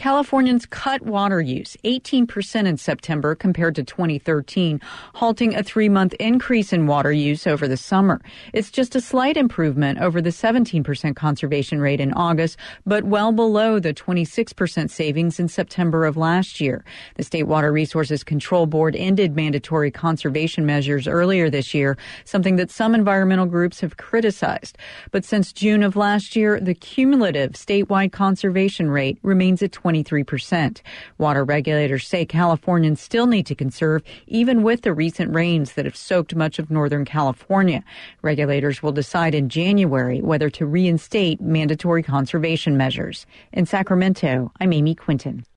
Californians cut water use 18% in September compared to 2013, halting a 3-month increase in water use over the summer. It's just a slight improvement over the 17% conservation rate in August, but well below the 26% savings in September of last year. The State Water Resources Control Board ended mandatory conservation measures earlier this year, something that some environmental groups have criticized. But since June of last year, the cumulative statewide conservation rate remains at 23%. Water regulators say Californians still need to conserve, even with the recent rains that have soaked much of Northern California. Regulators will decide in January whether to reinstate mandatory conservation measures. In Sacramento, I'm Amy Quinton.